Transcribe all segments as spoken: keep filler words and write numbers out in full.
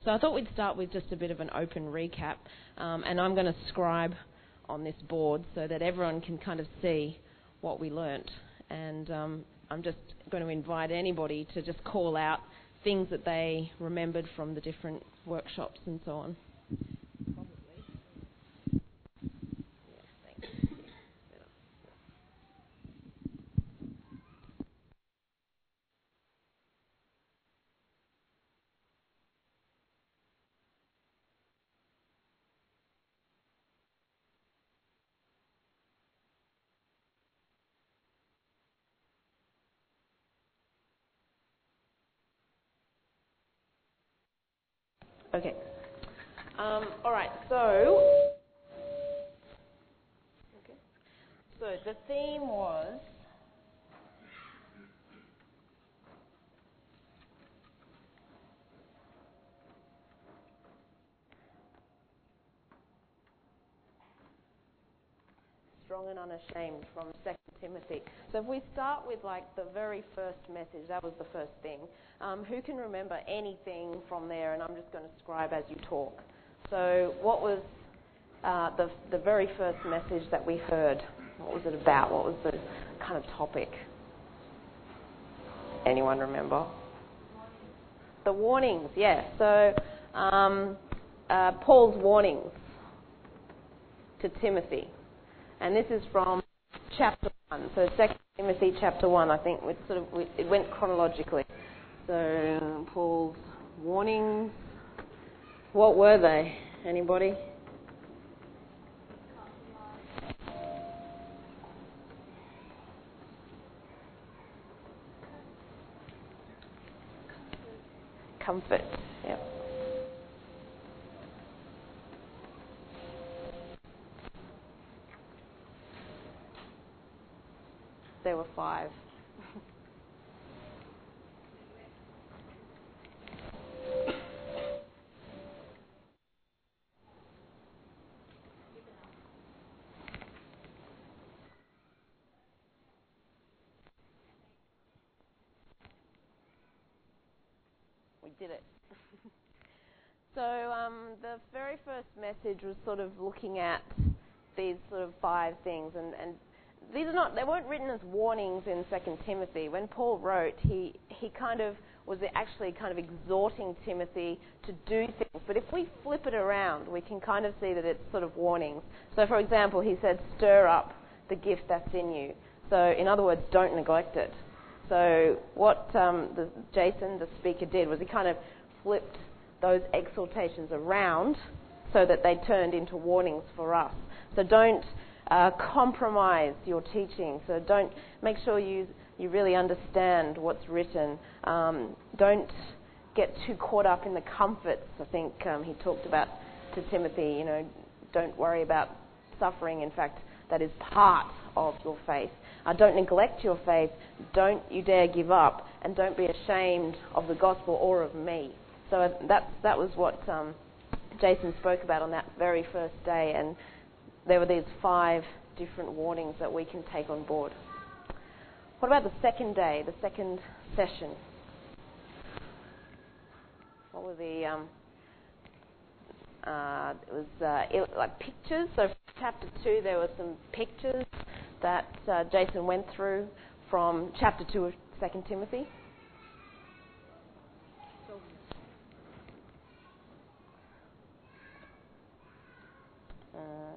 So I thought we'd start with just a bit of an open recap, um, and I'm going to scribe on this board so that everyone can kind of see what we learnt. And um, I'm just going to invite anybody to just call out things that they remembered from the different workshops and so on. Okay. Um, all right. So, okay. So the theme was strong and unashamed from Second Timothy. So if we start with like the very first message, that was the first thing. Um, who can remember anything from there? And I'm just going to scribe as you talk. So what was uh, the the very first message that we heard? What was it about? What was the kind of topic? Anyone remember? The warnings, yes. So um, uh, Paul's warnings to Timothy. And this is from chapter one. So Second Timothy chapter one, I think it sort of it went chronologically. So Paul's warnings. What were they? Anybody? Comfort. Yep. There were five. We did it. So um, the very first message was sort of looking at these sort of five things, and, and these are not, they weren't written as warnings in Second Timothy. When Paul wrote, he, he kind of was actually kind of exhorting Timothy to do things. But if we flip it around, we can kind of see that it's sort of warnings. So for example, he said, stir up the gift that's in you. So in other words, don't neglect it. So what um, the, Jason, the speaker, did was he kind of flipped those exhortations around so that they turned into warnings for us. So don't uh, compromise your teaching. So don't make sure you you really understand what's written. Um, don't get too caught up in the comforts. I think um, he talked about to Timothy, you know, don't worry about suffering. In fact, that is part of your faith. Uh, don't neglect your faith. Don't you dare give up, and don't be ashamed of the gospel or of me. So that that was what um, Jason spoke about on that very first day, and there were these five different warnings that we can take on board. What about the second day, the second session? What were the? Um, uh, it was uh, it, like pictures. So chapter two, there were some pictures that uh, Jason went through from chapter two of Second Timothy. Uh,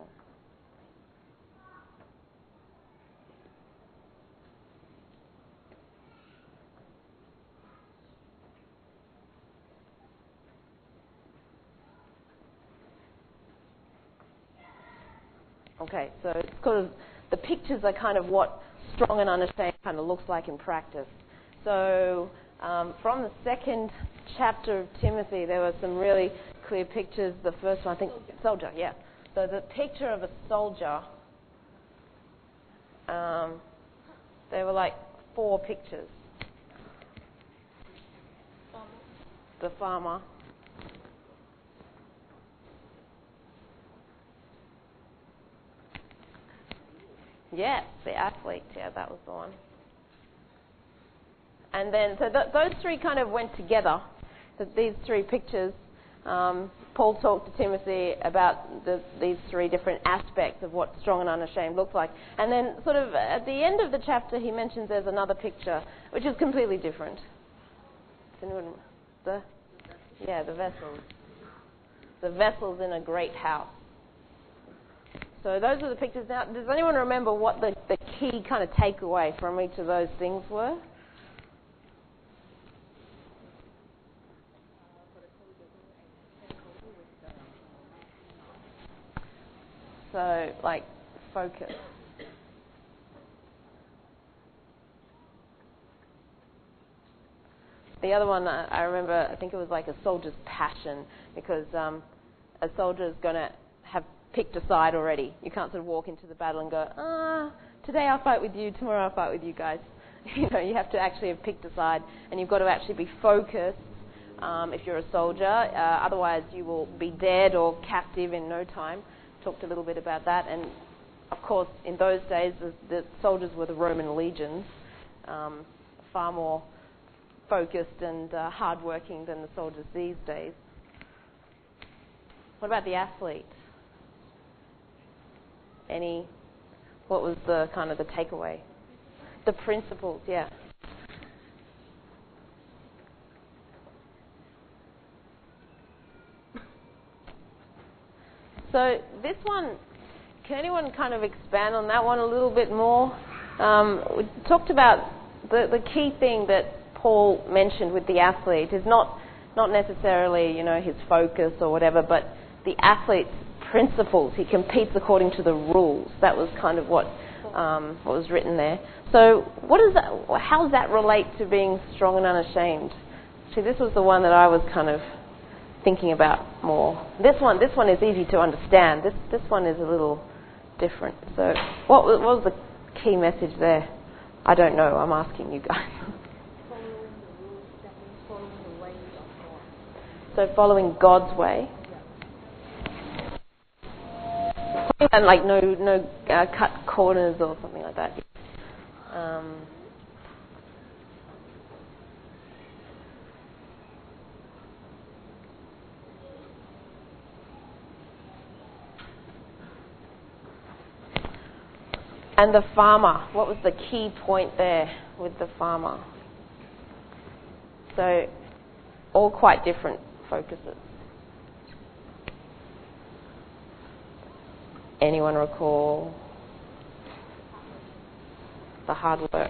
okay, so it's kind of, the pictures are kind of what strong and unashamed kind of looks like in practice. So um, from the second chapter of Timothy, there were some really clear pictures. The first one, I think, soldier, yeah. So the picture of a soldier, um, there were like four pictures. The farmer. Yes, the athlete, yeah, that was the one. And then, so th- those three kind of went together, so these three pictures. Um, Paul talked to Timothy about the, these three different aspects of what strong and unashamed looks like. And then sort of at the end of the chapter he mentions there's another picture which is completely different. Does anyone, the, yeah, the vessels. The vessels in a great house. So those are the pictures. Now, does anyone remember what the, the key kind of takeaway from each of those things were? So, like, focus. The other one, I, I remember, I think it was like a soldier's passion, because um, a soldier's going to have picked a side already. You can't sort of walk into the battle and go, ah, today I'll fight with you, tomorrow I'll fight with you guys. You know, you have to actually have picked a side, and you've got to actually be focused um, if you're a soldier. Uh, otherwise, you will be dead or captive in no time. Talked a little bit about that, and of course in those days the, the soldiers were the Roman legions, um, far more focused and uh, hard-working than the soldiers these days. What about the athlete? Any, what was the kind of the takeaway? The principles, yeah. So this one, can anyone kind of expand on that one a little bit more? Um, we talked about the, the key thing that Paul mentioned with the athlete is not not necessarily, you know, his focus or whatever, but the athlete's principles. He competes according to the rules. That was kind of what um, what was written there. So what does that? How does that relate to being strong and unashamed? See, this was the one that I was kind of thinking about more. This one, this one is easy to understand. This this one is a little different. So, what was, what was the key message there? I don't know. I'm asking you guys. Following the rules, that means following the ways of God. So, following God's way. And like no no uh, cut corners or something like that. Um, And the farmer, what was the key point there with the farmer? So, all quite different focuses. Anyone recall the hard work?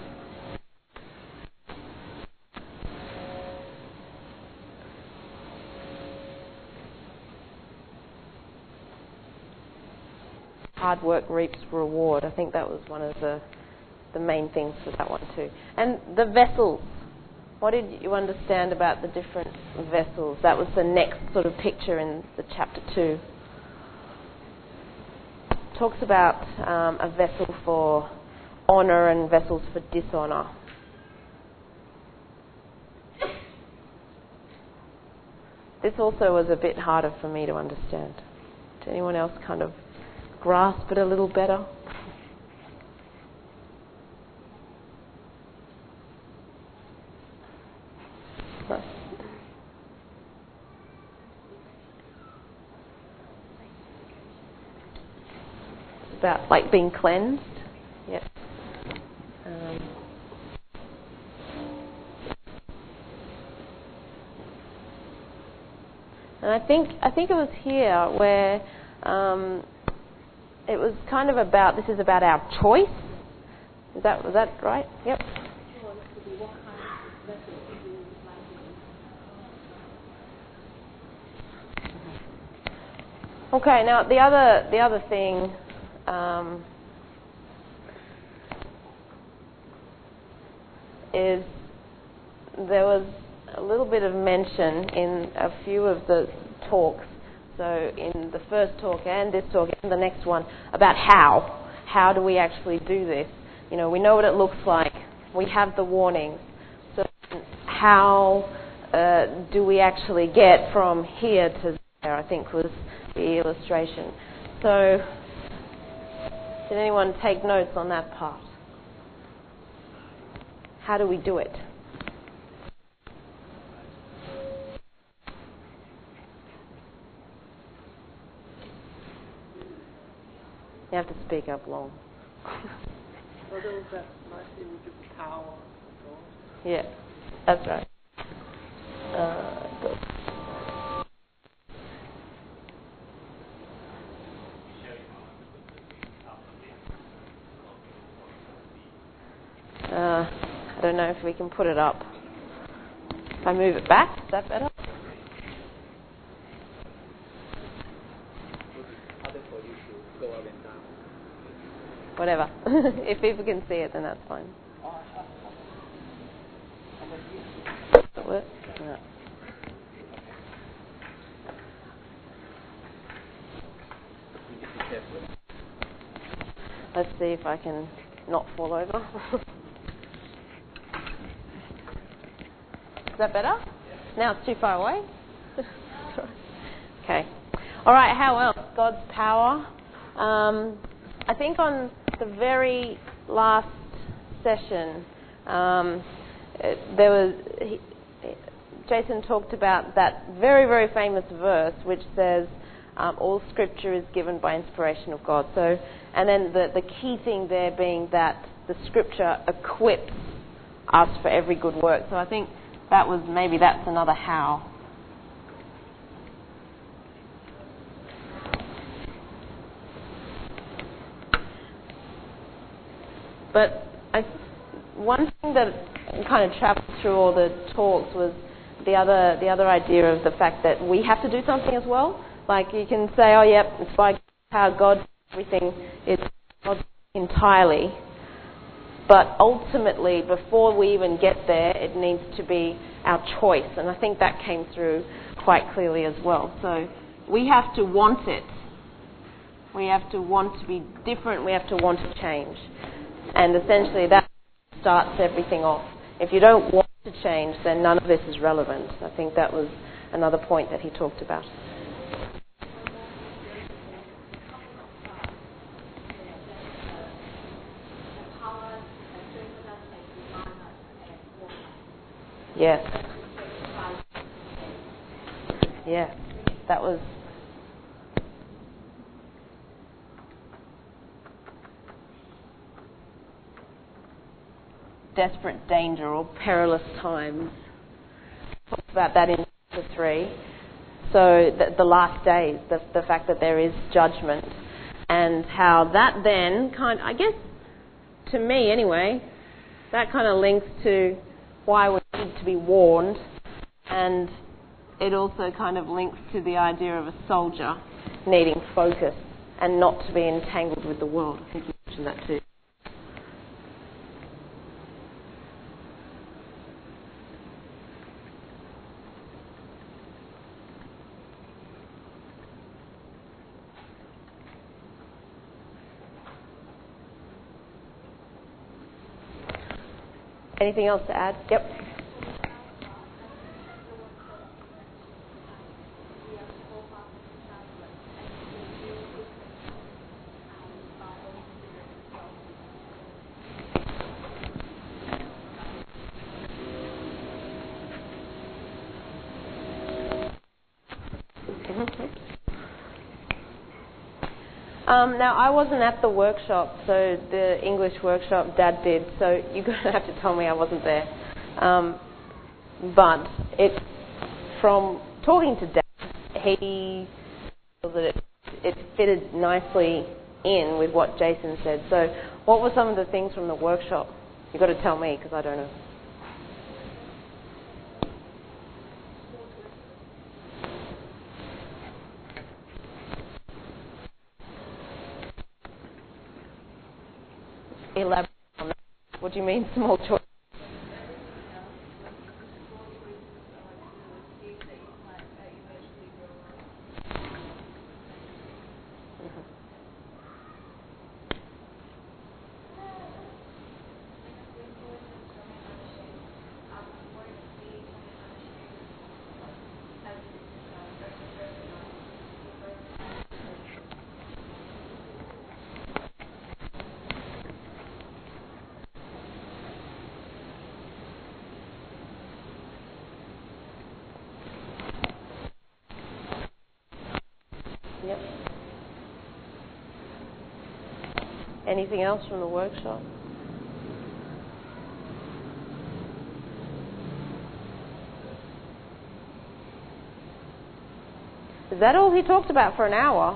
Hard work reaps reward. I think that was one of the the main things for that one too. And the vessels. What did you understand about the different vessels? That was the next sort of picture in the chapter two. Talks about um, a vessel for honour and vessels for dishonour. This also was a bit harder for me to understand. Did anyone else kind of grasp it a little better? No. It's about like being cleansed. Yep. Um, and I think I think it was here where um, it was kind of about, this is about our choice. Is that, was that right? Yep. Okay, now the other the other thing um, is there was a little bit of mention in a few of the talks. So in the first talk and this talk and the next one about how. How do we actually do this? You know, we know what it looks like. We have the warnings. So how uh, do we actually get from here to there, I think was the illustration. So did anyone take notes on that part? How do we do it? You have to speak up long. Well, there was that nice image of the power. Yeah, that's right. Uh, good. Uh, I don't know if we can put it up. If I move it back, is that better? Whatever. If people can see it, then that's fine. Does it work? No. Let's see if I can not fall over. Is that better? Now it's too far away? Okay. All right, how else? God's power. Um, I think on the very last session, um, it, there was he, Jason talked about that very, very famous verse which says, um, all Scripture is given by inspiration of God. So, and then the, the key thing there being that the Scripture equips us for every good work. So I think that was maybe that's another how. But I, one thing that kind of traveled through all the talks was the other the other idea of the fact that we have to do something as well. Like you can say, oh, yep, it's by how God everything it's God entirely. But ultimately, before we even get there, it needs to be our choice. And I think that came through quite clearly as well. So we have to want it. We have to want to be different. We have to want to change. And essentially that starts everything off. If you don't want to change, then none of this is relevant. I think that was another point that he talked about. Yes. Yeah. That was desperate danger or perilous times. Talk about that in chapter three. So the, the last days, the, the fact that there is judgment, and how that then kind, I guess, to me anyway, that kind of links to why we need to be warned, and it also kind of links to the idea of a soldier needing focus and not to be entangled with the world. I think you mentioned that too. Anything else to add? Yep. Um, now, I wasn't at the workshop, so the English workshop Dad did, so you're going to have to tell me I wasn't there. Um, but it, from talking to Dad, he felt that it, it fitted nicely in with what Jason said. So what were some of the things from the workshop? You've got to tell me, because I don't know. Elaborate on that. What do you mean, small choice? Yep. Anything else from the workshop? Is that all he talked about for an hour?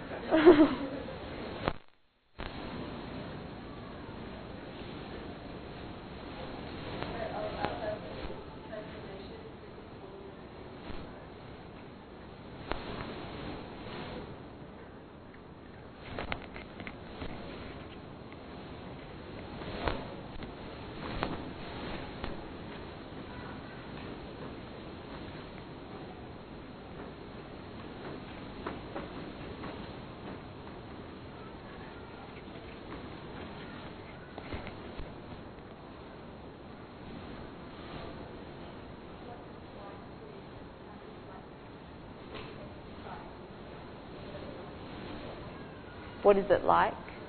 What is it like?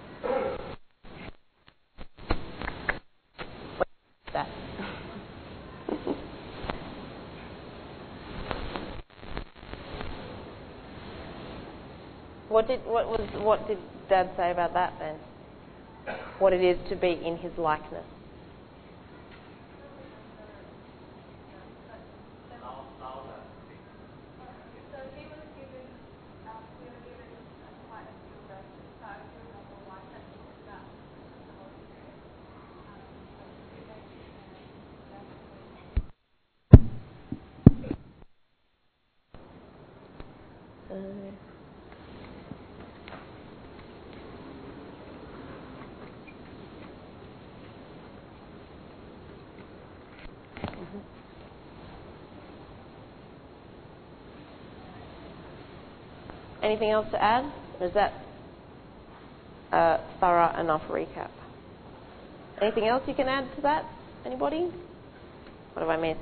What's that? What did what was what did Dad say about that then? What it is to be in his likeness? Anything else to add? Or is that a thorough enough recap? Anything else you can add to that? Anybody? What have I missed?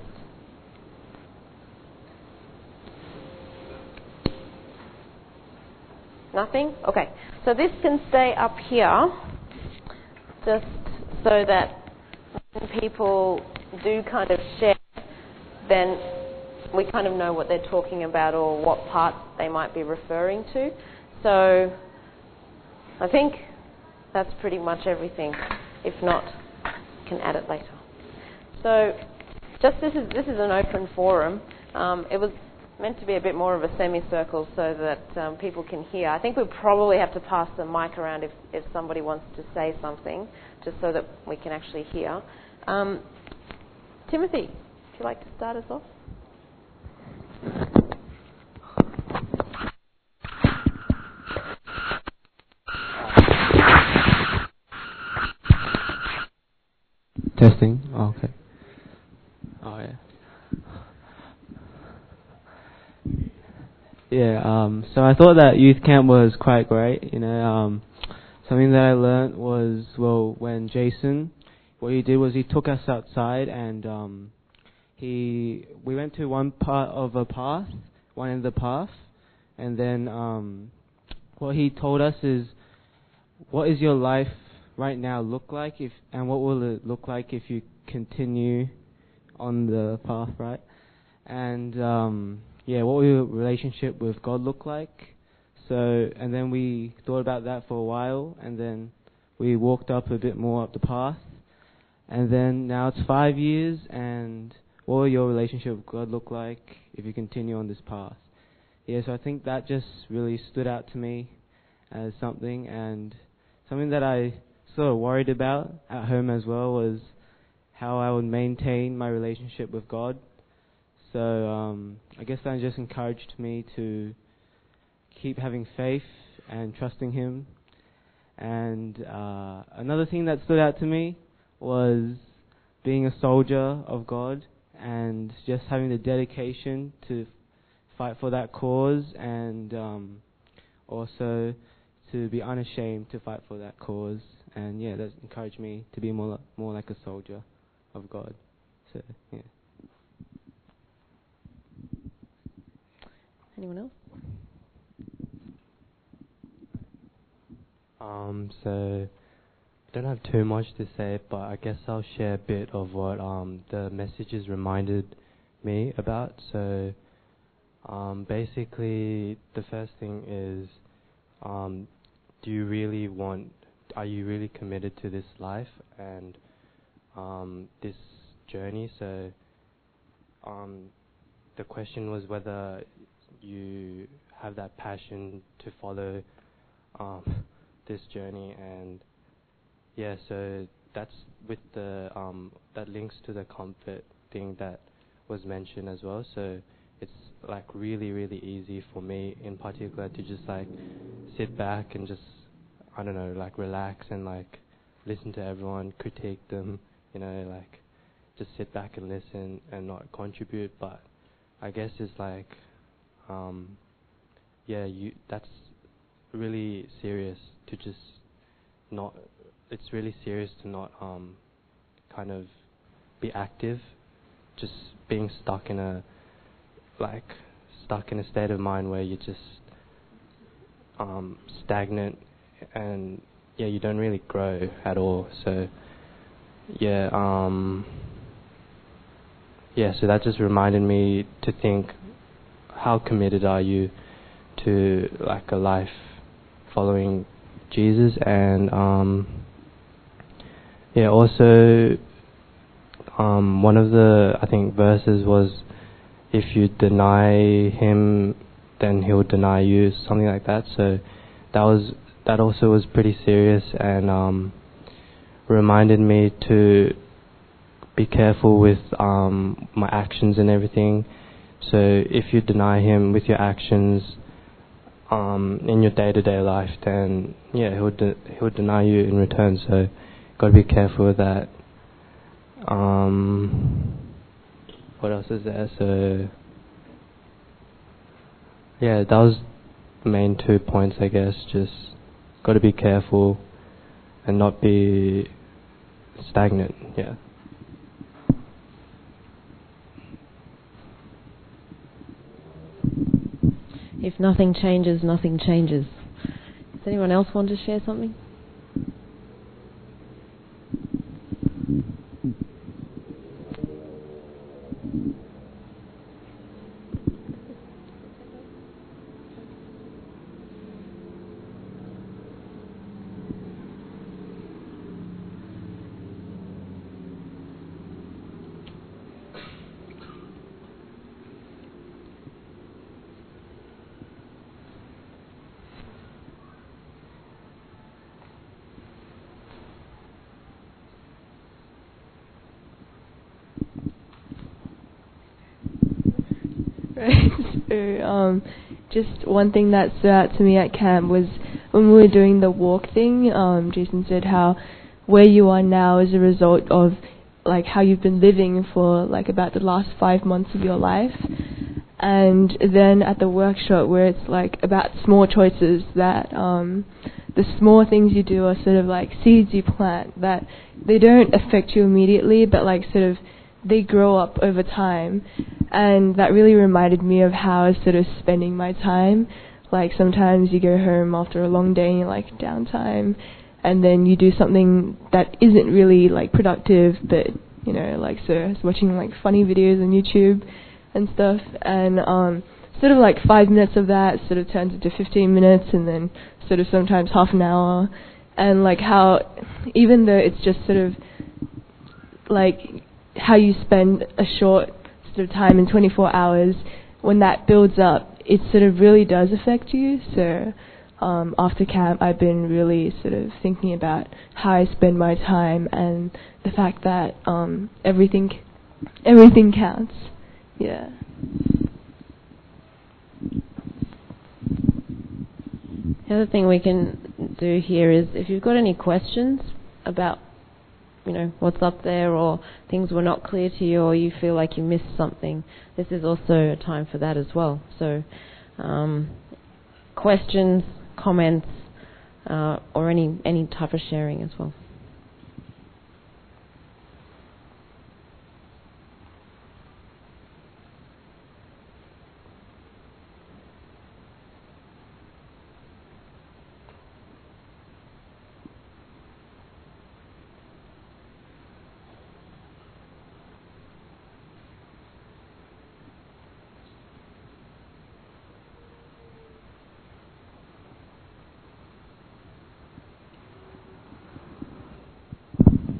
Nothing? Okay. So this can stay up here just so that when people do kind of share, then we kind of know what they're talking about or what part they might be referring to. So I think that's pretty much everything. If not, I can add it later. So just this is this is an open forum. Um, it was meant to be a bit more of a semicircle so that um, people can hear. I think we'll probably have to pass the mic around if, if somebody wants to say something, just so that we can actually hear. Um, Timothy, would you like to start us off? Testing. Oh, okay. Oh yeah. Yeah. Um. So I thought that youth camp was quite great. You know. Um. Something that I learnt was, well, when Jason, what he did was he took us outside and um, he we went to one part of a path, one end of the path, and then um, what he told us is, what is your life right now look like, if and what will it look like if you continue on the path, right? And um, yeah, what will your relationship with God look like? So, and then we thought about that for a while, and then we walked up a bit more up the path, and then now it's five years, and what will your relationship with God look like if you continue on this path? Yeah, so I think that just really stood out to me as something, and something that I sort of worried about at home as well was how I would maintain my relationship with God. So um, I guess that just encouraged me to keep having faith and trusting Him. And uh, another thing that stood out to me was being a soldier of God and just having the dedication to fight for that cause, and um, also to be unashamed to fight for that cause. And yeah, that encouraged me to be more more like a soldier of God. So yeah. Anyone else? Um, so I don't have too much to say, but I guess I'll share a bit of what um, the messages reminded me about. So um, basically, the first thing is, um, do you really want, are you really committed to this life and um, this journey? So um, the question was whether you have that passion to follow um, this journey, and yeah, so that's with the um, that links to the comfort thing that was mentioned as well. So it's like really, really easy for me in particular to just like sit back and just, I don't know, like relax and like listen to everyone, critique them, you know, like just sit back and listen and not contribute. But I guess it's like, um, yeah, you that's really serious to just not, it's really serious to not um, kind of be active, just being stuck in a, like, stuck in a state of mind where you're just um, stagnant and, yeah, you don't really grow at all. So, yeah, um, yeah, so that just reminded me to think, how committed are you to, like, a life following Jesus? And, um, yeah, also, um, one of the, I think, verses was, if you deny him, then he'll deny you, something like that. So that was, that also was pretty serious, and um, reminded me to be careful with um, my actions and everything. So if you deny him with your actions um, in your day-to-day life, then yeah, he'll de- he'll deny you in return. So got to be careful with that. Um, what else is there? So yeah, that was the main two points, I guess. Just got to be careful and not be stagnant. Yeah. If nothing changes, nothing changes. Does anyone else want to share something? Right. So, um, just one thing that stood out to me at camp was when we were doing the walk thing. Um, Jason said how where you are now is a result of like how you've been living for like about the last five months of your life. And then at the workshop where it's like about small choices that um, the small things you do are sort of like seeds you plant that they don't affect you immediately, but like sort of they grow up over time. And that really reminded me of how I was sort of spending my time. Like sometimes you go home after a long day and you're like downtime, and then you do something that isn't really like productive, but you know, like so I was watching like funny videos on YouTube and stuff, and um, sort of like five minutes of that sort of turns into fifteen minutes, and then sort of sometimes half an hour, and like how even though it's just sort of like how you spend a short sort of time in twenty-four hours, when that builds up, it sort of really does affect you. So um, after camp, I've been really sort of thinking about how I spend my time and the fact that um, everything everything counts. Yeah. The other thing we can do here is if you've got any questions about, you know, what's up there, or things were not clear to you, or you feel like you missed something, this is also a time for that as well. So um, questions, comments, uh, or any, any type of sharing as well.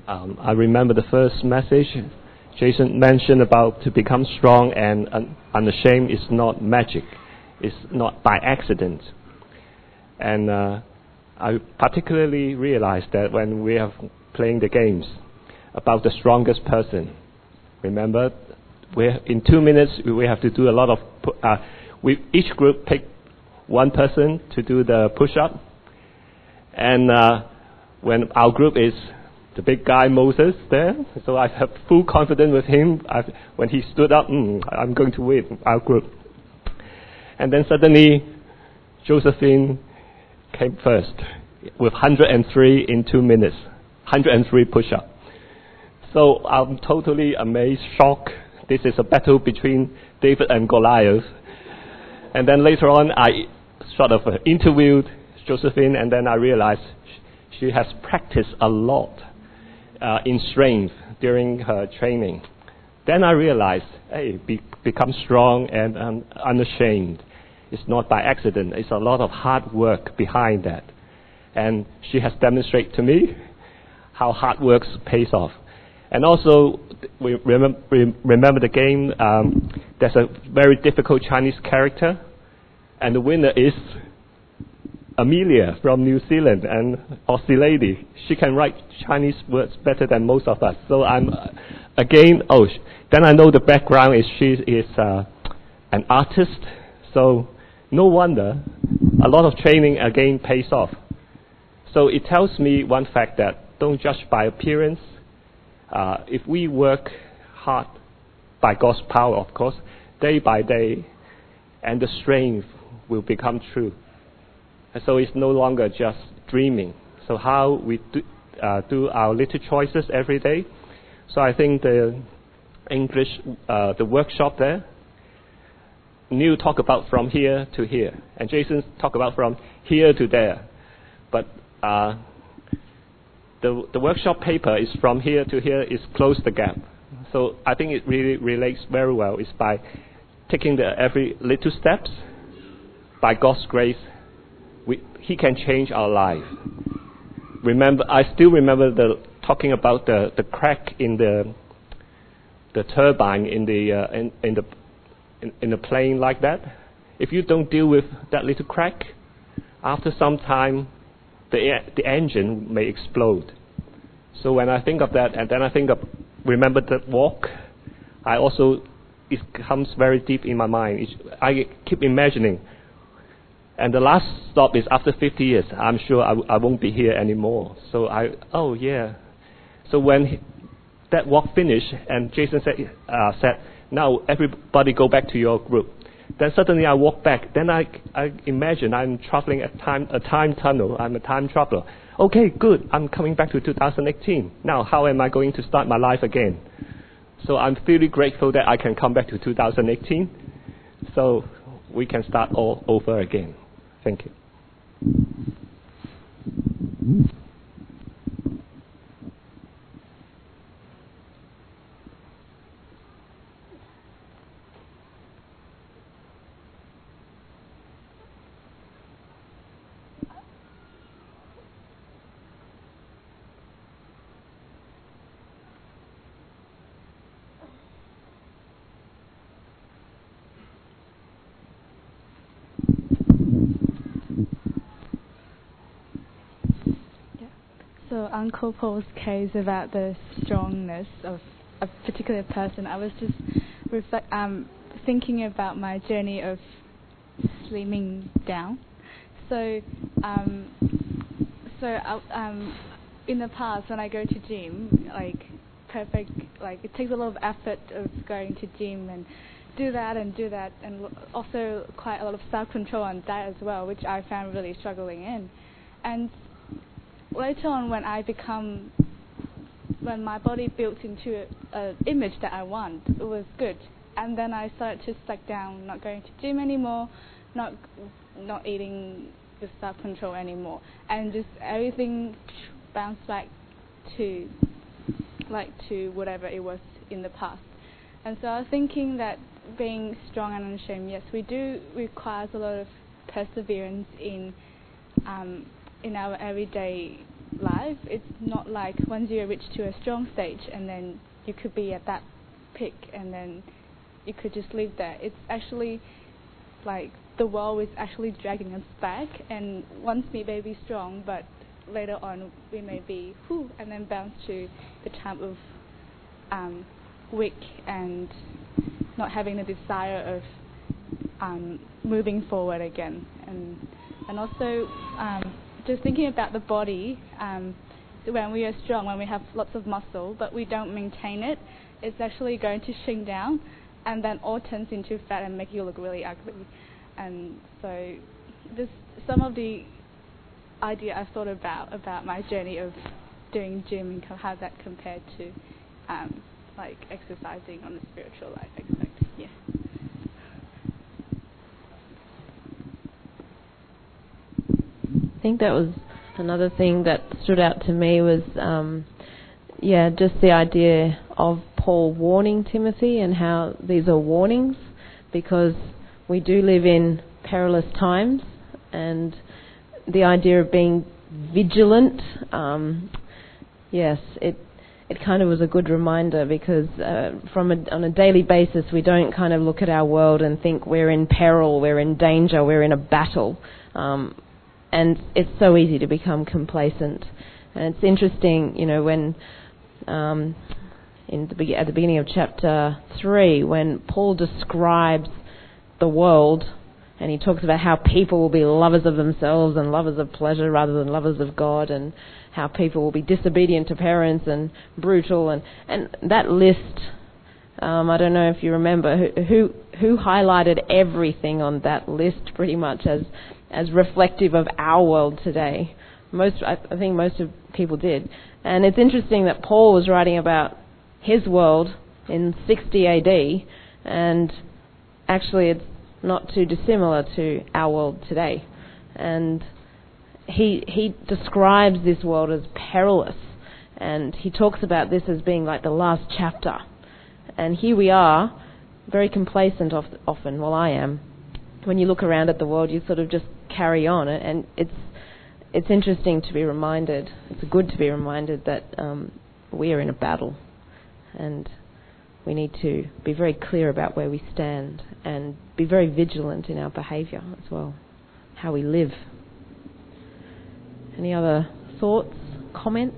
um, I remember the first message. Jason mentioned about to become strong and un- unashamed is not magic. It's not by accident. And uh, I particularly realized that when we are playing the games about the strongest person. Remember, we in two minutes we have to do a lot of. Pu- uh, we each group pick one person to do the push-up, and uh, when our group is the big guy Moses there, so I have full confidence with him. I've, when he stood up, mm, I'm going to win our group. And then suddenly, Josephine came first with one hundred three in two minutes, one hundred three push-up. So I'm totally amazed, shocked. This is a battle between David and Goliath. And then later on, I sort of uh, interviewed Josephine, and then I realized sh- she has practiced a lot uh, in strength during her training. Then I realized, hey, be, become strong and um, unashamed. It's not by accident. It's a lot of hard work behind that. And she has demonstrated to me how hard work pays off. And also, we remember, remember the game, um, there's a very difficult Chinese character, and the winner is Amelia from New Zealand, an Aussie lady. She can write Chinese words better than most of us. So I'm, uh, again, oh, sh- then I know the background is she is uh, an artist, so no wonder a lot of training again pays off. So it tells me one fact that don't judge by appearance. Uh, if we work hard by God's power, of course, day by day, and the strength will become true. And so it's no longer just dreaming. So how we do, uh, do our little choices every day. So I think the English, uh, the workshop there, Neil talk about from here to here, and Jason talk about from here to there. But uh, The, the workshop paper is from here to here is close the gap. So I think it really relates very well. It's by taking the every little steps, by God's grace, we, He can change our life. Remember, I still remember the talking about the, the crack in the the turbine in the uh, in, in the in, in the plane like that. If you don't deal with that little crack, after some time, the the engine may explode. So when I think of that, and then I think of, remember that walk, I also, it comes very deep in my mind. It's, I keep imagining, and the last stop is after fifty years. I'm sure I, I won't be here anymore. So I, oh yeah. So when he, that walk finished, and Jason said, uh, said, now everybody go back to your group. Then suddenly I walk back. Then I, I imagine I'm traveling a time, a time tunnel. I'm a time traveler. Okay, good. I'm coming back to two thousand eighteen. Now, how am I going to start my life again? So I'm really grateful that I can come back to two thousand eighteen. So we can start all over again. Thank you. So Uncle Paul's case about the strongness of a particular person, I was just reflect, um, thinking about my journey of slimming down. So, um, so I, um, in the past when I go to gym, like perfect, like it takes a lot of effort of going to gym and do that and do that, and also quite a lot of self-control on that as well, which I found really struggling in. And later on, when I become, when my body built into an image that I want, it was good. And then I started to slack down, not going to gym anymore, not not eating with self-control anymore, and just everything bounced back to like to whatever it was in the past. And so I was thinking that being strong and unashamed, yes, we do requires a lot of perseverance in um, in our everyday life. It's not like once you reach to a strong stage and then you could be at that peak and then you could just live there. It's actually like the world is actually dragging us back, and once we may be strong, but later on we may be whew, and then bounce to the time of um, weak and not having the desire of um, moving forward again. And and also um, just thinking about the body, um, when we are strong, when we have lots of muscle, but we don't maintain it, it's actually going to shrink down, and then all turns into fat and make you look really ugly. And so this some of the idea I've thought about about my journey of doing gym and co- how that compared to um, like exercising on a spiritual life aspect. Yeah. I think that was another thing that stood out to me was um, yeah, just the idea of Paul warning Timothy and how these are warnings, because we do live in perilous times, and the idea of being vigilant, um, yes, it it kind of was a good reminder, because uh, from a, on a daily basis we don't kind of look at our world and think we're in peril, we're in danger, we're in a battle, um, and it's so easy to become complacent. And it's interesting, you know, when um, in the be- at the beginning of chapter three, when Paul describes the world, and he talks about how people will be lovers of themselves and lovers of pleasure rather than lovers of God, and how people will be disobedient to parents and brutal, and, and that list, um, I don't know if you remember, who, who who highlighted everything on that list pretty much as as reflective of our world today. Most, I, I think most of people did. And it's interesting that Paul was writing about his world in sixty A D, and actually it's not too dissimilar to our world today. And he he describes this world as perilous, and he talks about this as being like the last chapter. And here we are, very complacent of, often, well I am. When you look around at the world, you sort of just carry on, and it's it's interesting to be reminded, it's good to be reminded that um, we are in a battle, and we need to be very clear about where we stand and be very vigilant in our behaviour as well, how we live. Any other thoughts, comments?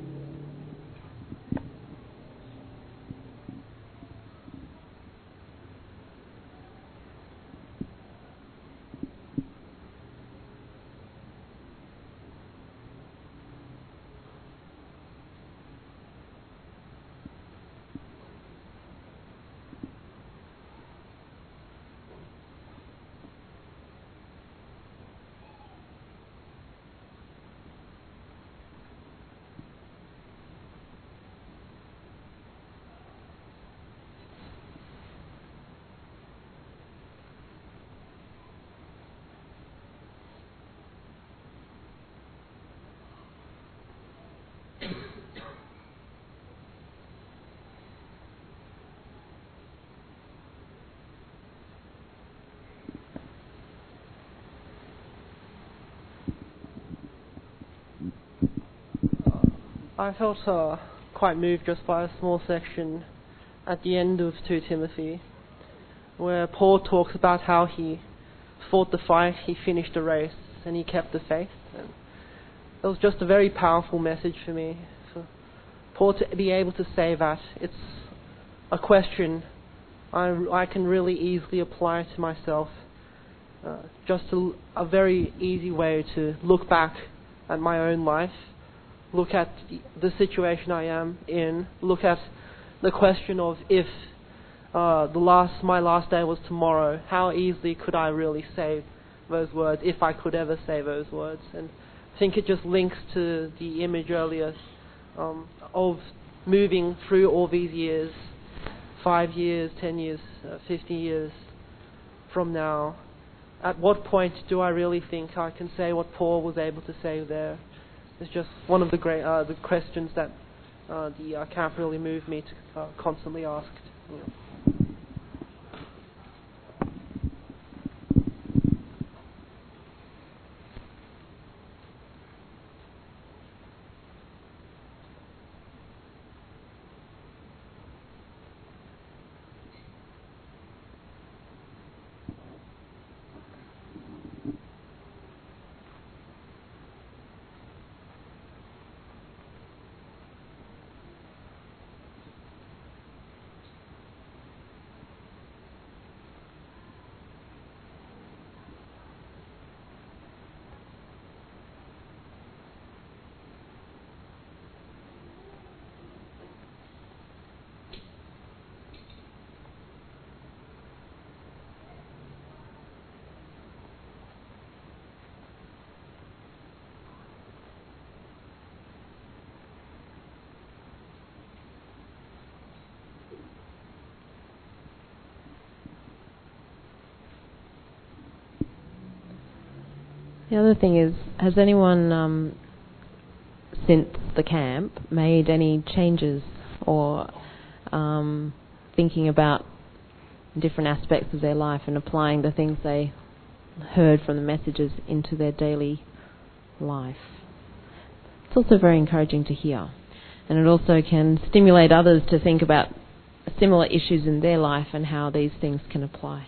I felt uh, quite moved just by a small section at the end of Second Timothy, where Paul talks about how he fought the fight, he finished the race, and he kept the faith. And it was just a very powerful message for me, for Paul to be able to say that. It's a question I, I can really easily apply to myself. Uh, just a, a very easy way to look back at my own life, look at the situation I am in, look at the question of if uh, the last my last day was tomorrow, how easily could I really say those words, if I could ever say those words. And I think it just links to the image earlier um, of moving through all these years, five years, ten years, uh, fifty years from now. At what point do I really think I can say what Paul was able to say there? It's just one of the great uh, the questions that uh, the uh, camp really moved me to uh, constantly ask. You know. The other thing is, has anyone um, since the camp made any changes or um, thinking about different aspects of their life and applying the things they heard from the messages into their daily life? It's also very encouraging to hear, and it also can stimulate others to think about similar issues in their life and how these things can apply.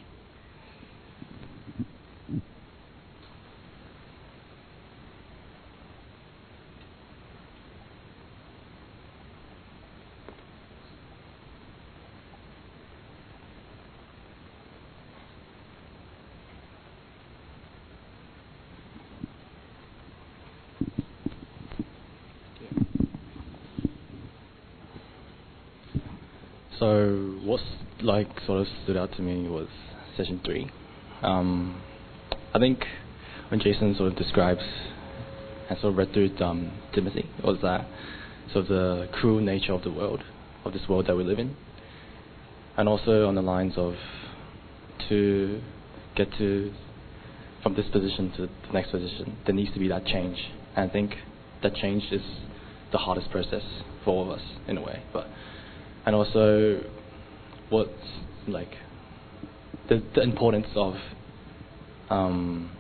So what's like sort of stood out to me was session three. Um, I think when Jason sort of describes and sort of read through um, Timothy, was that sort of the cruel nature of the world, of this world that we live in, and also on the lines of to get to from this position to the next position, there needs to be that change. And I think that change is the hardest process for all of us in a way, but. And also, what's like the, the importance of, um,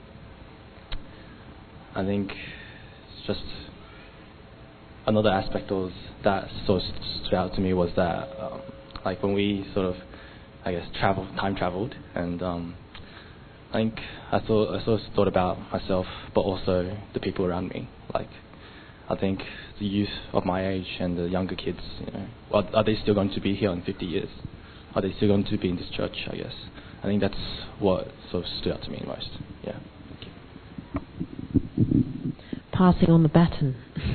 I think, it's just another aspect was that sort of stood out to me was that, um, like when we sort of, I guess, travel, time traveled, and um, I think I thought I sort of thought about myself, but also the people around me, like. I think the youth of my age and the younger kids, you know, are, are they still going to be here in fifty years? Are they still going to be in this church, I guess? I think that's what sort of stood out to me most. Yeah. Thank you. Passing on the baton.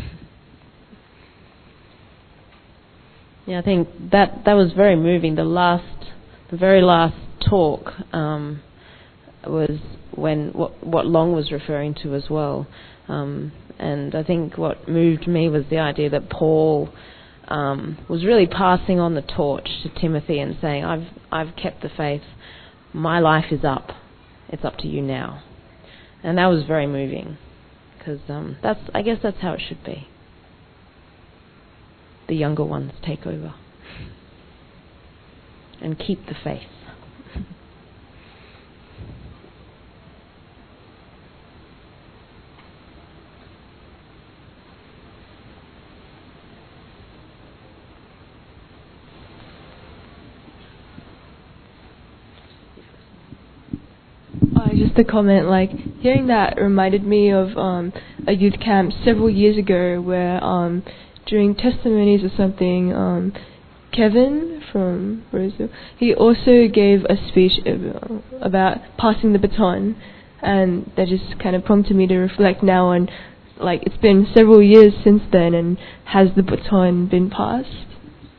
Yeah, I think that that was very moving. The last, the very last talk um, was when what, what Long was referring to as well. Um, and I think what moved me was the idea that Paul um, was really passing on the torch to Timothy and saying, I've I've kept the faith, my life is up, it's up to you now. And that was very moving, because um, that's I guess that's how it should be. The younger ones take over and keep the faith. Just a comment, like hearing that reminded me of um, a youth camp several years ago where um, during testimonies or something, um, Kevin from Roseville, he also gave a speech about passing the baton, and that just kind of prompted me to reflect now on, like, it's been several years since then, and has the baton been passed?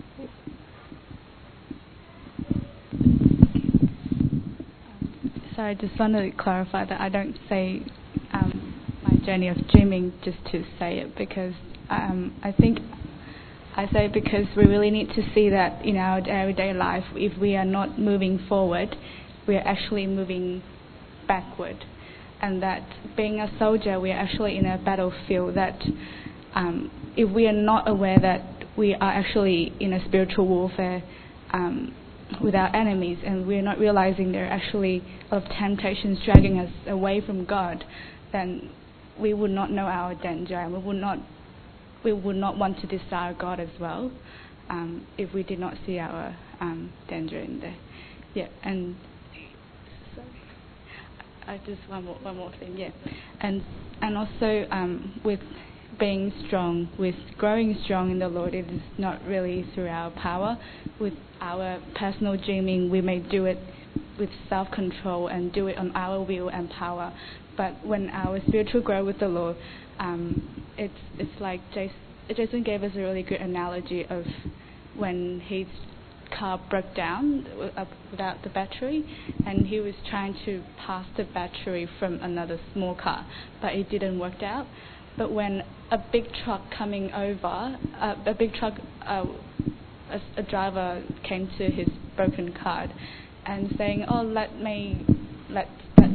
So I just want to clarify that I don't say um, my journey of dreaming just to say it, because um, I think I say it because we really need to see that in our everyday life, if we are not moving forward, we are actually moving backward. And that being a soldier, we are actually in a battlefield, that um, if we are not aware that we are actually in a spiritual warfare um, with our enemies, and we're not realizing there are actually a lot of temptations dragging us away from God, then we would not know our danger, and we would not we would not want to desire God as well, um, if we did not see our um, danger in there. Yeah, and sorry, I just one more one more thing. Yeah, and and also um, with being strong, with growing strong in the Lord, it is not really through our power. With our personal dreaming, we may do it with self-control and do it on our will and power. But when our spiritual grow with the Lord, um, it's it's like Jason, Jason gave us a really good analogy of when his car broke down uh, without the battery, and he was trying to pass the battery from another small car, but it didn't work out. But when a big truck coming over, uh, a big truck, uh, a, a driver came to his broken car and saying, "Oh, let me, let let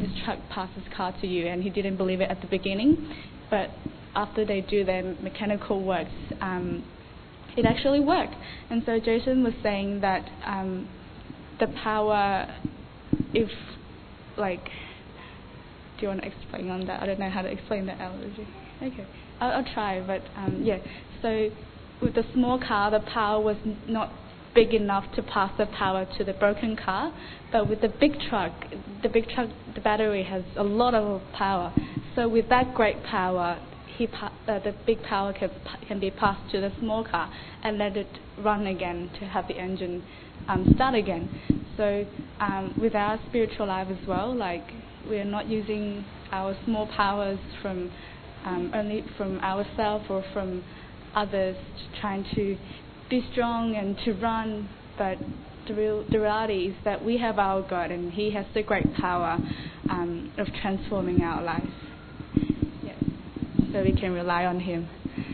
this truck passed this car to you, and he didn't believe it at the beginning, but after they do their mechanical works, um, it actually worked. And so Jason was saying that um, the power, if like, do you want to explain on that? I don't know how to explain that analogy. Okay, I'll, I'll try, but um, yeah. So with the small car, the power was n- not big enough to pass the power to the broken car, but with the big truck, the big truck, the battery has a lot of power. So with that great power, he pa- uh, the big power can, can be passed to the small car and let it run again to have the engine um, start again. So um, with our spiritual life as well, like we are not using our small powers from um, only from ourselves or from others, trying to be strong and to run, but the, real, the reality is that we have our God, and He has the great power um, of transforming our lives. Yeah. So we can rely on Him.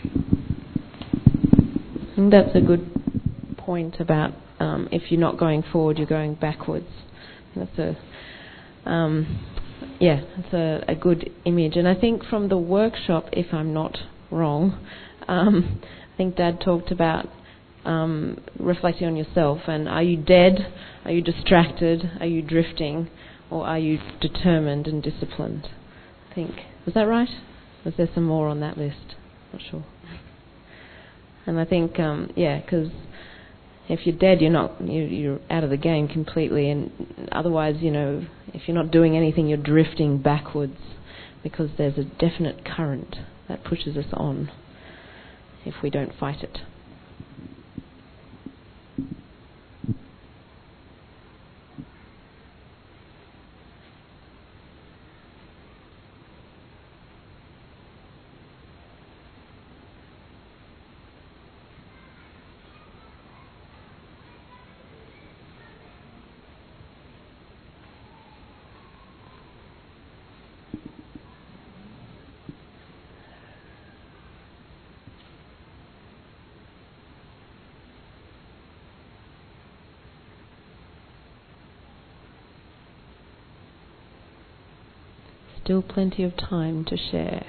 I think that's a good point about um, if you're not going forward, you're going backwards. That's a um, yeah, that's a, a good image. And I think from the workshop, if I'm not wrong, um, I think Dad talked about Um, reflecting on yourself, and are you dead, are you distracted, are you drifting, or are you determined and disciplined? I think, was that right? Was there some more on that list? Not sure. And I think um, yeah, because if you're dead, you're not you, you're out of the game completely, and otherwise, you know, if you're not doing anything, you're drifting backwards, because there's a definite current that pushes us on if we don't fight it. Still plenty of time to share.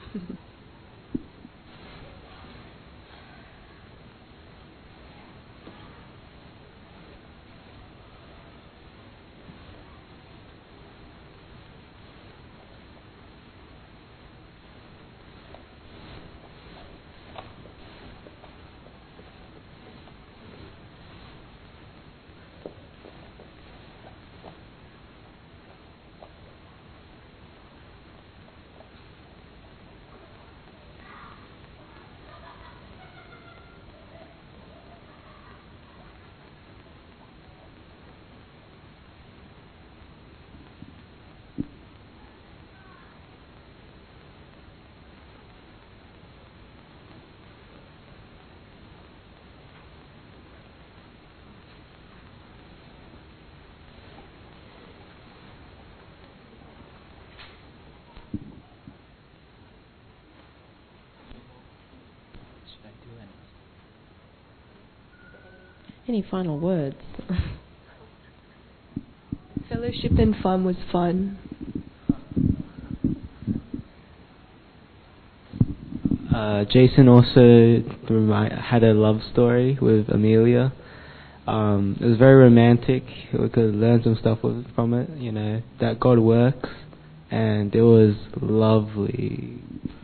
Any final words? Fellowship and fun was fun. Uh, Jason also remi- had a love story with Amelia. Um, it was very romantic. We could learn some stuff with, from it, you know, that God works, and it was lovely.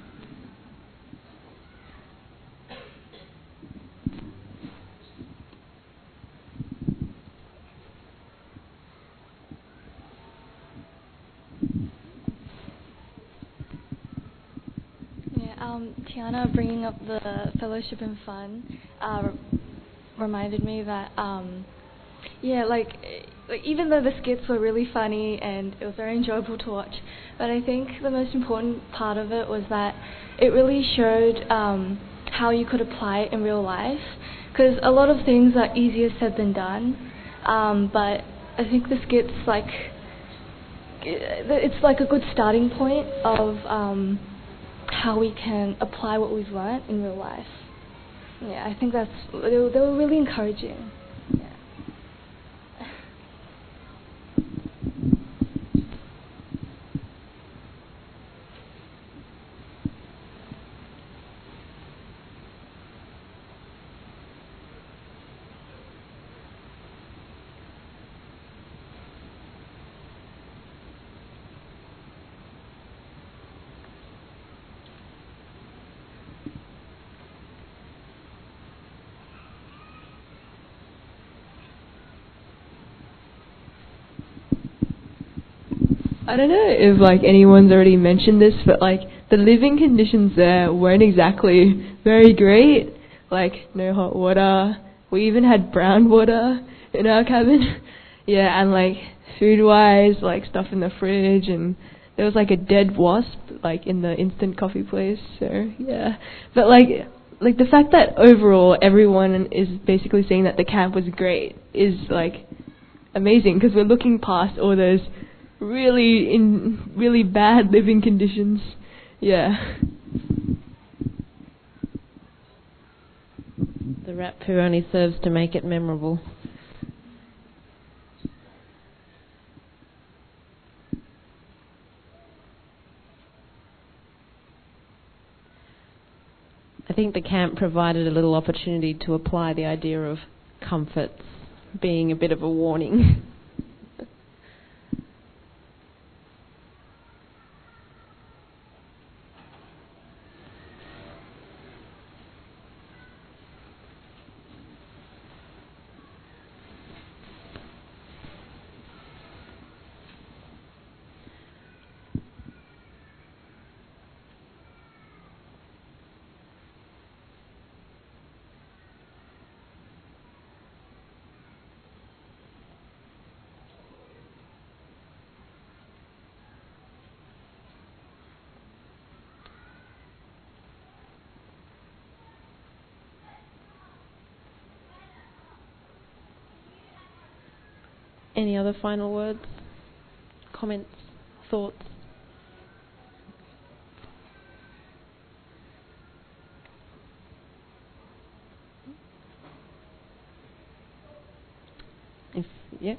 Um, Tiana bringing up the fellowship and fun uh, reminded me that, um, yeah, like, like even though the skits were really funny and it was very enjoyable to watch, but I think the most important part of it was that it really showed um, how you could apply it in real life, because a lot of things are easier said than done, um, but I think the skits, like, it's like a good starting point of um, how we can apply what we've learned in real life. Yeah, I think that's, they were, they were really encouraging. Yeah. I don't know if like anyone's already mentioned this, but like the living conditions there weren't exactly very great. Like no hot water. We even had brown water in our cabin. Yeah, and like food-wise, like stuff in the fridge, and there was like a dead wasp like in the instant coffee place. So yeah, but like like the fact that overall everyone is basically saying that the camp was great is like amazing, because we're looking past all those really in really bad living conditions. Yeah. The rap poo only serves to make it memorable. I think the camp provided a little opportunity to apply the idea of comforts being a bit of a warning. Any other final words, comments, thoughts? If yeah.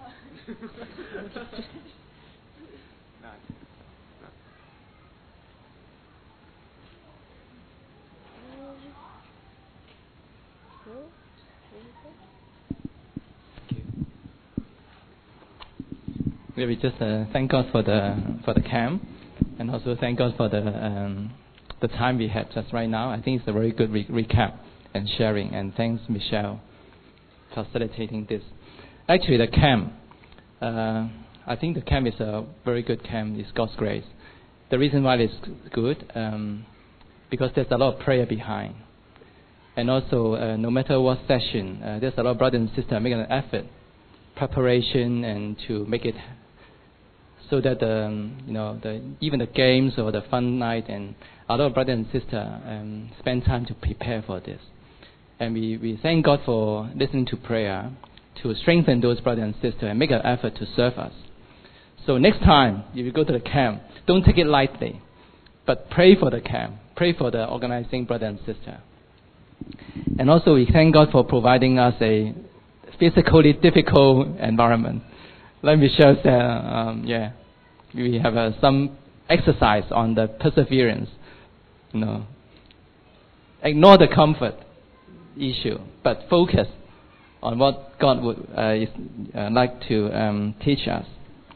Yeah, we just uh, thank God for the for the camp, and also thank God for the um, the time we had just right now. I think it's a very good re- recap and sharing. And thanks, Michelle, for facilitating this. Actually, the camp, uh, I think the camp is a very good camp. It's God's grace. The reason why it's good, um, because there's a lot of prayer behind, and also uh, no matter what session, uh, there's a lot of brothers and sisters making an effort, preparation, and to make it so that um, you know the even the games or the fun night, and a lot of brothers and sisters um, spend time to prepare for this. And we, we thank God for listening to prayer to strengthen those brothers and sisters and make an effort to serve us. So next time if you go to the camp, don't take it lightly, but pray for the camp, pray for the organizing brother and sister. And also we thank God for providing us a physically difficult environment. Like Michelle said, um, yeah, we have uh, some exercise on the perseverance. You know, ignore the comfort issue, but focus on what God would uh, is, uh, like to um, teach us.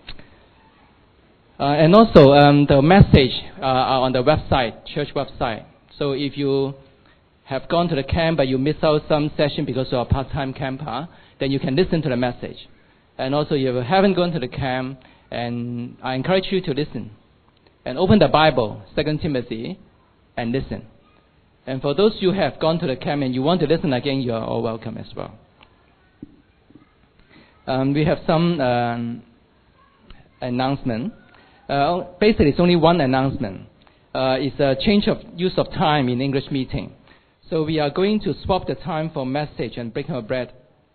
Uh, and also um, the message uh, are on the website, church website. So if you have gone to the camp but you miss out some session because you're a part-time camper, then you can listen to the message. And also if you haven't gone to the camp, and I encourage you to listen. And open the Bible, Second Timothy, and listen. And for those who have gone to the camp and you want to listen again, you are all welcome as well. Um, we have some um, announcement. Uh, basically, it's only one announcement. Uh, it's a change of use of time in English meeting. So we are going to swap the time for message and breaking of bread.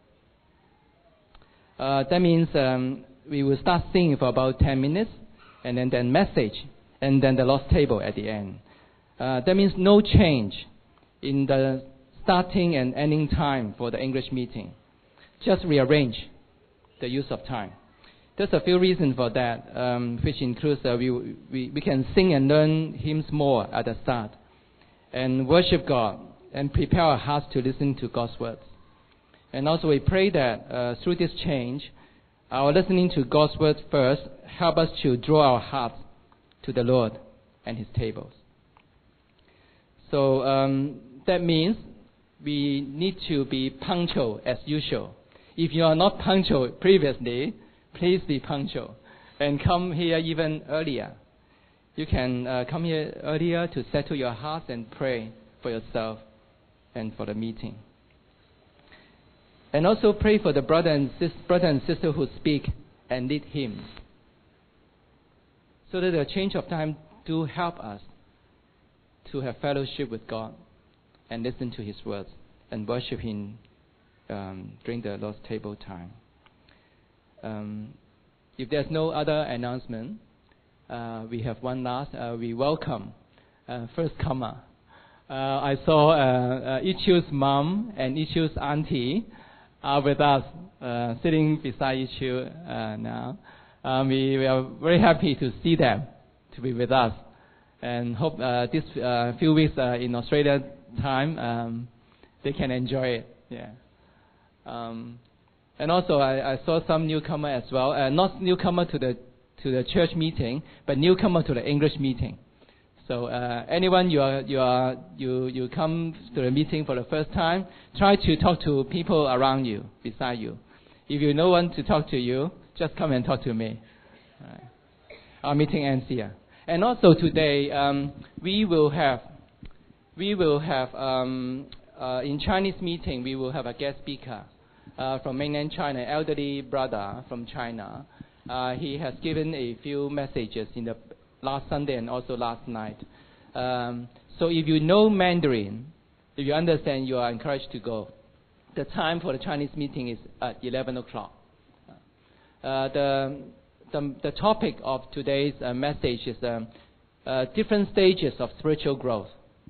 Uh, that means um, we will start singing for about ten minutes, and then then message, and then the Lord's table at the end. Uh, that means no change in the starting and ending time for the English meeting. Just rearrange the use of time. There's a few reasons for that, um, which includes uh, we, we, we can sing and learn hymns more at the start, and worship God, and prepare our hearts to listen to God's words. And also we pray that uh, through this change, our listening to God's words first help us to draw our hearts to the Lord and His tables. So um, that means we need to be punctual as usual. If you are not punctual previously, please be punctual. and come here even earlier. You can uh, come here earlier to settle your hearts and pray for yourself and for the meeting. And also pray for the brother and, sis- brother and sister who speak and lead hymns, so that the change of time do help us to have fellowship with God and listen to His words and worship Him um, during the Lord's table time. Um, if there's no other announcement, uh, we have one last. Uh, we welcome uh, first comer. Uh, I saw uh, uh, Ichu's mom and Ichu's auntie are with us, uh, sitting beside Ichu uh, now. Um, we, we are very happy to see them, to be with us, and hope uh, this uh, few weeks uh, in Australia time um, they can enjoy it. Yeah. Um, and also I, I saw some newcomer as well, uh, not newcomer to the to the church meeting, but newcomer to the English meeting. So uh, anyone you are you are you you come to the meeting for the first time, try to talk to people around you, beside you. If you no one to talk to you, just come and talk to me. Right. Our meeting ends here. And also today um, we will have we will have um, uh, in Chinese meeting we will have a guest speaker uh, from mainland China, elderly brother from China. Uh, he has given a few messages in the last Sunday and also last night. Um, so if you know Mandarin, if you understand, you are encouraged to go. The time for the Chinese meeting is at eleven o'clock. Uh, the, the the topic of today's uh, message is um, uh, different stages of spiritual growth.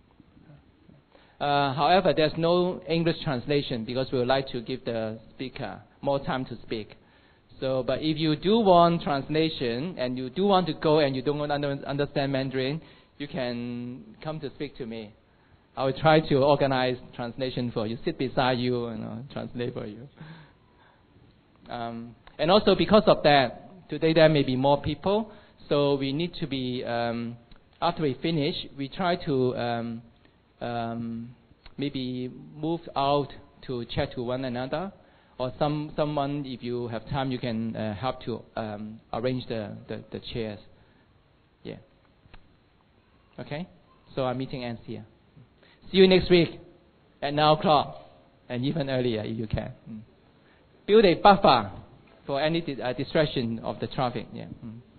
Uh, however, there's no English translation because we would like to give the speaker more time to speak. So, but if you do want translation and you do want to go and you don't under, understand Mandarin, you can come to speak to me. I will try to organize translation for you, sit beside you and uh, translate for you. Um, and also because of that, today there may be more people, so we need to be, um, after we finish, we try to um, um, maybe move out to chat to one another. Or some someone, if you have time, you can uh, help to um, arrange the, the, the chairs. Yeah. Okay? So our meeting ends here. See you next week at nine o'clock and even earlier if you can. Mm. Build a buffer for any di- uh, distraction of the traffic. Yeah. Mm.